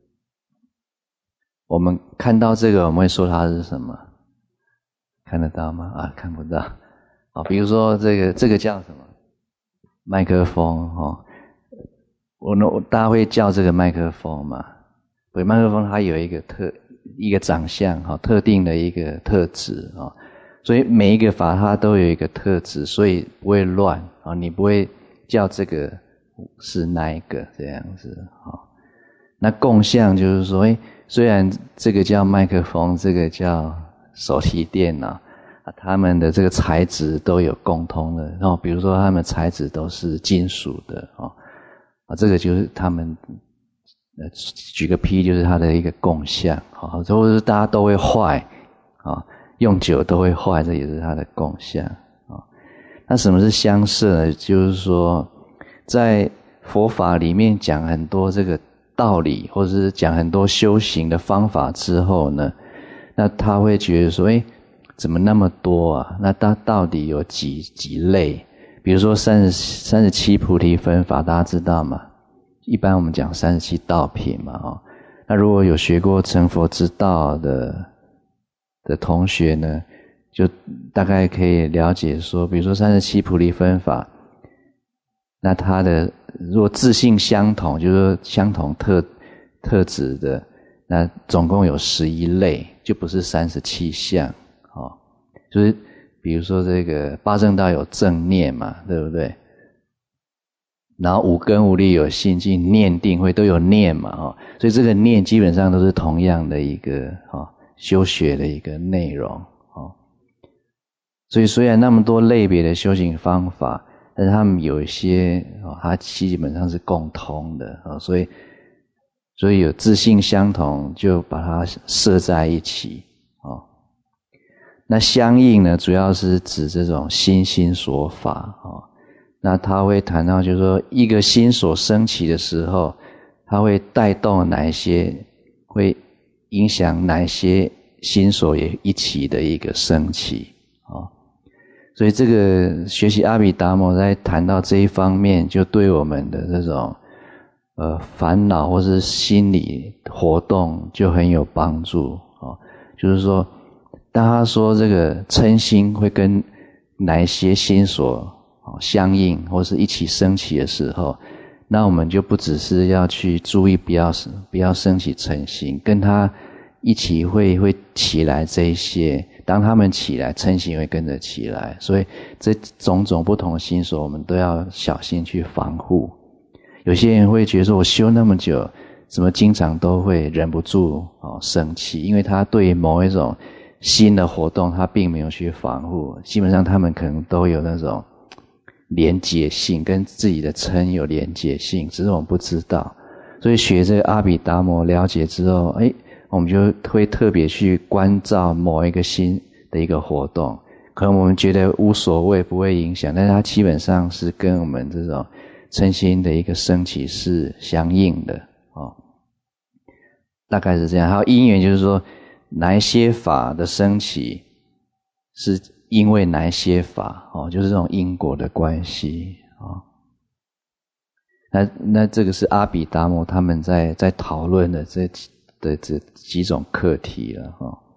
我们看到这个，我们会说它是什么？看得到吗？啊，看不到。啊，比如说这个，这个叫什么？麦克风哦。我呢，大家会叫这个麦克风嘛？对，麦克风它有一个特一个长相哈，特定的一个特质啊，所以每一个法它都有一个特质，所以不会乱啊，你不会叫这个是那一个这样子啊。那共相就是说，诶，虽然这个叫麦克风，这个叫手提电脑，啊，他们的这个材质都有共通的，然后比如说他们材质都是金属的啊，啊，这个就是他们。呃，举个譬，就是它的一个共相，好，或者是大家都会坏，啊，用久都会坏，这也是它的共相，啊。那什么是相摄呢？就是说，在佛法里面讲很多这个道理，或者是讲很多修行的方法之后呢，那他会觉得说，诶，怎么那么多啊？那它到底有几几类？比如说三十三十七菩提分法，大家知道吗？一般我们讲三十七道品嘛，哦，那如果有学过成佛之道的的同学呢，就大概可以了解说，比如说三十七菩提分法，那它的如果自性相同，就是说相同特特质的，那总共有十一类，就不是三十七项，哦，就是比如说这个八正道有正念嘛，对不对？然后五根五力有信境，念定慧都有念嘛，哦，所以这个念基本上都是同样的一个哦修学的一个内容哦。所以虽然那么多类别的修行方法，但是他们有一些哦，它基本上是共通的哦，所以所以有自性相同，就把它摄在一起哦。那相应呢，主要是指这种心心所法哦。那他会谈到就是说一个心所升起的时候，它会带动哪一些，会影响哪一些心所也一起的一个升起哦。所以这个学习阿毗达摩在谈到这一方面，就对我们的这种呃烦恼或是心理活动就很有帮助哦。就是说当他说这个嗔心会跟哪一些心所相应或是一起升起的时候，那我们就不只是要去注意不要不要升起嗔心，跟他一起会会起来这一些，当他们起来，嗔心会跟着起来，所以这种种不同的心所我们都要小心去防护。有些人会觉得说，我修那么久，怎么经常都会忍不住哦生气，因为他对某一种新的活动他并没有去防护，基本上他们可能都有那种连结性，跟自己的嗔有连结性，只是我们不知道。所以学这个阿毗达摩了解之后，诶，我们就会特别去关照某一个心的一个活动，可能我们觉得无所谓，不会影响，但是它基本上是跟我们这种嗔心的一个升起是相应的哦，大概是这样。还有因缘，就是说哪一些法的升起是因为哪一些法哦，就是这种因果的关系哦。那那这个是阿毗达摩他们在在讨论的这的这几种课题了哈、哦。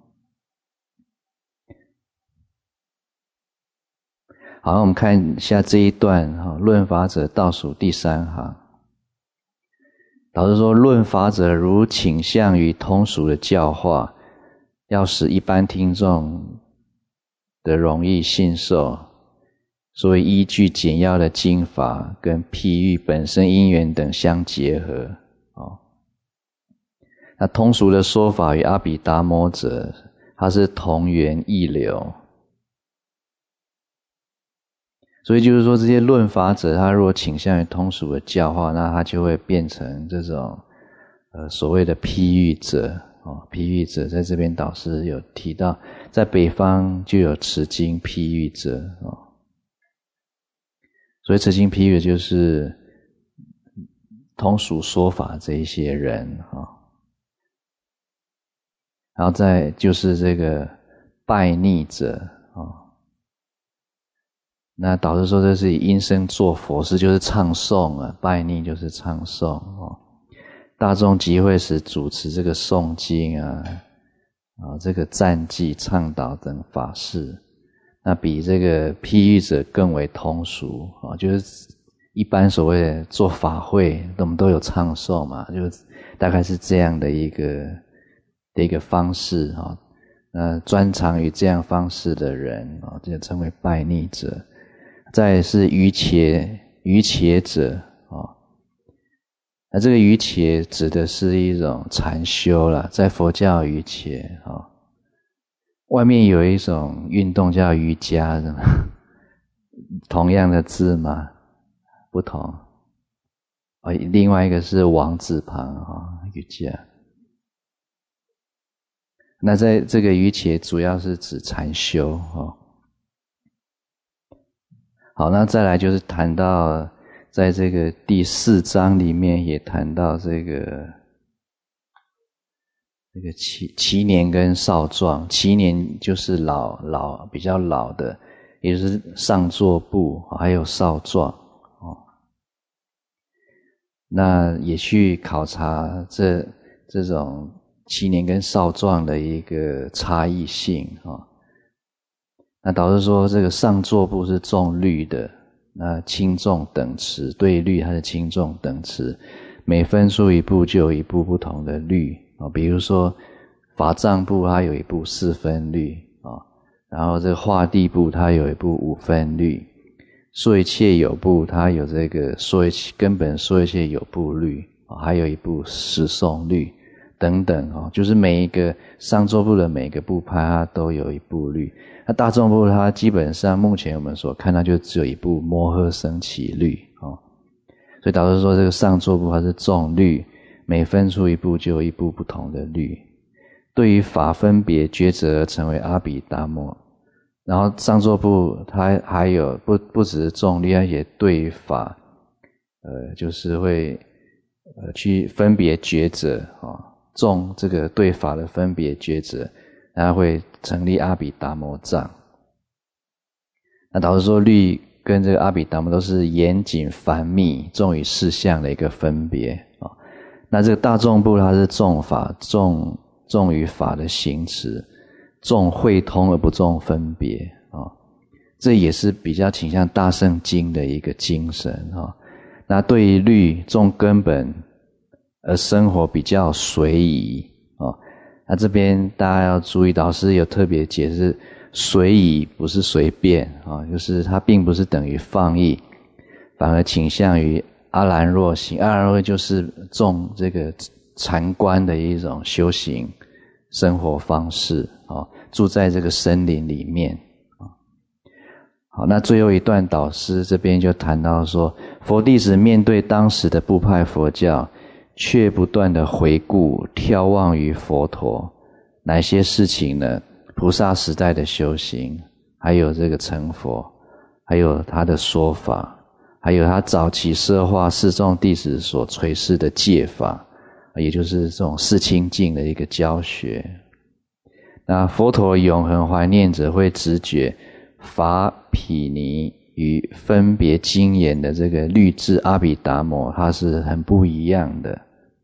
好，那我们看一下这一段哈、哦，论法者倒数第三行。导师说，论法者如倾向于通俗的教化，要使一般听众的容易信受，所以依据简要的经法跟譬喻本身因缘等相结合哦。那通俗的说法与阿毗达摩者，它是同源异流，所以就是说这些论法者他如果倾向于通俗的教化，那他就会变成这种呃所谓的譬喻者哦。譬喻者在这边导师有提到，在北方就有持经譬喻者哦。所以持经譬喻就是通俗说法这一些人哦。然后再就是这个拜逆者哦。那导师说这是以音声作佛事，就是唱诵啊，拜逆就是唱诵哦。 大众集会时主持这个诵经啊啊这个赞记倡导等法事，那比这个譬喻者更为通俗啊，就是一般所谓的做法会我们都有唱诵嘛，就大概是这样的一个的一个方式啊。那专长于这样方式的人啊，就称为拜逆者。再来是瑜伽瑜伽者啊，那这个瑜伽指的是一种禅修啦，在佛教瑜伽啊，外面有一种运动叫瑜伽，同样的字吗？不同。哦，另外一个是王字旁啊，瑜伽。那在这个瑜伽主要是指禅修哦。好，那再来就是谈到在这个第四章里面也谈到这个这个耆耆年跟少壮，耆年就是老老比较老的，也就是上座部，还有少壮哦。那也去考察这这种耆年跟少壮的一个差异性啊、哦。那导致说这个上座部是重律的，那轻重等持，对律它是轻重等持，每分出一部就有一部不同的律啊、哦。比如说法藏部它有一部四分律啊、哦，然后这个化地部它有一部五分律，说一切有部它有这个说一切根本说一切有部律、哦、还有一部十诵律等等哦，就是每一个上座部的每一个部派它都有一部律。那大众部它基本上目前我们所看到就只有一部摩诃僧祇律哦，所以导致说这个上座部它是重律，每分出一部就有一部不同的律。对于法分别抉择而成为阿毗达摩，然后上座部它还有不不只是重律，而且对于法呃就是会呃去分别抉择啊。哦重这个对法的分别抉择，然后会成立阿毗达摩藏。那导致说律跟这个阿毗达摩都是严谨繁密重于事项的一个分别啊。那这个大众部它是重法，重重于法的行持，重会通而不重分别啊。这也是比较倾向大乘经的一个精神啊。那对于律重根本，而生活比较随意哦，那这边大家要注意，导师有特别解释，随意不是随便啊、哦，就是它并不是等于放逸，反而倾向于阿兰若行。阿兰若就是重这个禅观的一种修行生活方式啊、哦，住在这个森林里面啊、哦。好，那最后一段导师这边就谈到说，佛弟子面对当时的部派佛教，却不断的回顾眺望于佛陀，哪些事情呢？菩萨时代的修行，还有这个成佛，还有他的说法，还有他早期摄化四众弟子所垂示的戒法，也就是这种四清净的一个教学。那佛陀永恒怀念者会直觉法毗尼与分别经言的这个律智阿毗达摩，它是很不一样的。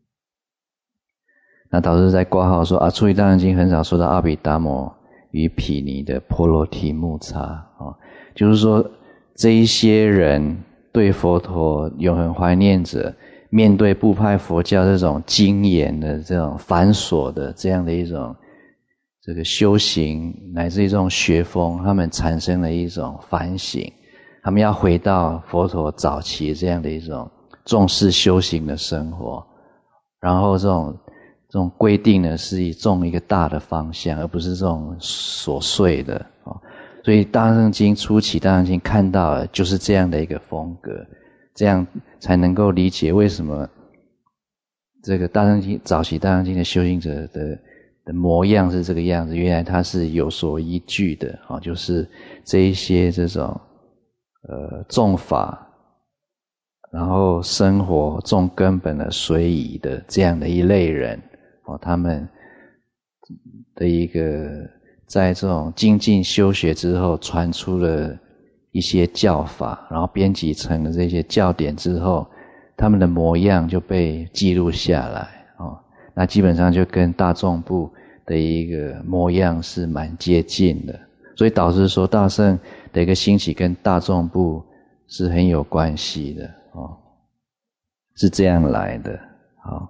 那导师在挂号说啊，出离大乘经很少说到阿毗达摩与毗尼的婆罗提木叉啊，就是说这一些人对佛陀永恒怀念者，面对部派佛教这种精严的这种繁琐的这样的一种这个修行乃至于这种学风，他们产生了一种反省，他们要回到佛陀早期这样的一种重视修行的生活，然后这种这种规定呢是以重一个大的方向，而不是这种琐碎的哦。所以大乘经初期大乘经看到的就是这样的一个风格，这样才能够理解为什么这个大乘经早期大乘经的修行者的的模样是这个样子，原来它是有所依据的哦，就是这一些这种呃重法，然后生活重根本的随意的这样的一类人哦，他们的一个在这种精进修学之后传出了一些教法，然后编辑成了这些教典之后， 他们的模样就被记录下来哦。那基本上就跟大众部的一个模样是蛮接近的，所以导致说大乘的一个兴起跟大众部是很有关系的哦，是这样来的。好，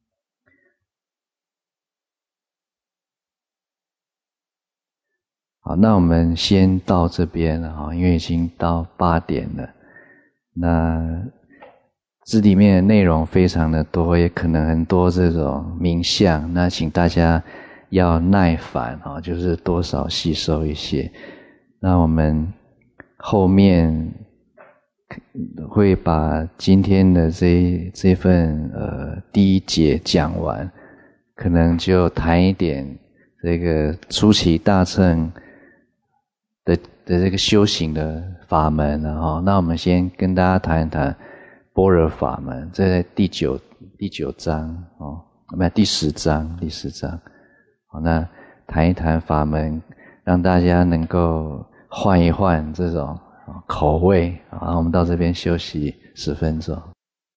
好，那我们先到这边了哈，因为已经到八点了。那这里面的内容非常的多，也可能很多这种名相，那请大家要耐烦啊，就是多少吸收一些。那我们后面会把今天的这这份呃第一节讲完，可能就谈一点这个初期大乘的的这个修行的法门了哈。那我们先跟大家谈一谈般若法门，这在第九第九章哦，没有第十章第十章。好，那谈一谈法门，让大家能够换一换这种口味。好，我们到这边休息十分钟。